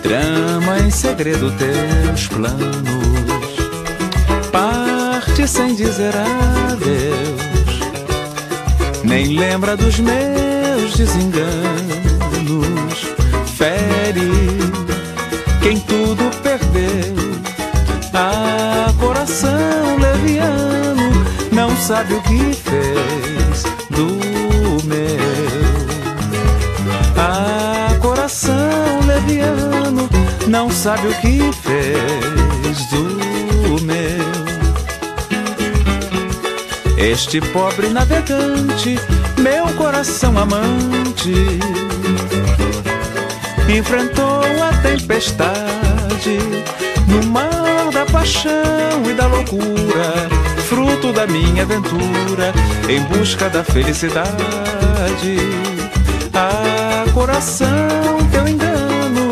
trama em segredo teus planos, parte sem dizer adeus, nem lembra dos meus desenganos, fere quem tudo perdeu. Ah, coração leviano, não sabe o que fez do meu. Ah, coração leviano, não sabe o que fez do meu. Este pobre navegante, meu coração amante, enfrentou a tempestade no mar da paixão e da loucura, fruto da minha aventura em busca da felicidade. Ah, coração, teu engano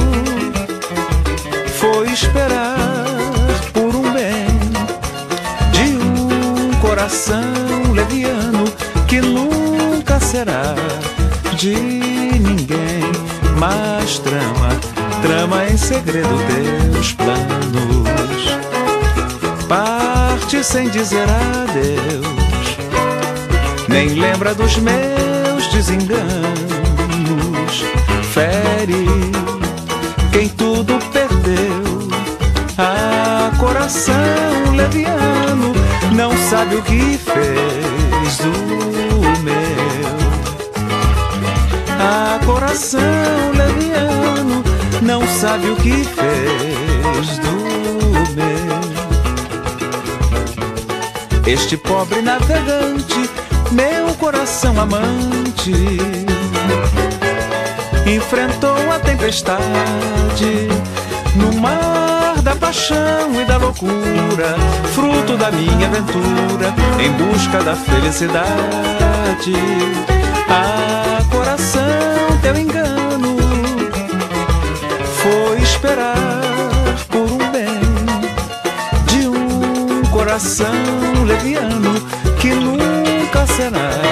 foi esperar por um bem de um coração leviano que nunca será de ninguém. Mas trama em segredo teus planos, parte sem dizer adeus, nem lembra dos meus desenganos, fere quem tudo perdeu. Ah, coração leviano, não sabe o que fez do meu. Ah, coração leviano, não sabe o que fez do meu. Este pobre navegante, meu coração amante, enfrentou a tempestade no mar da paixão e da loucura, fruto da minha aventura em busca da felicidade. Ah, coração, teu engano foi esperar por um bem de um coração leviano que nunca será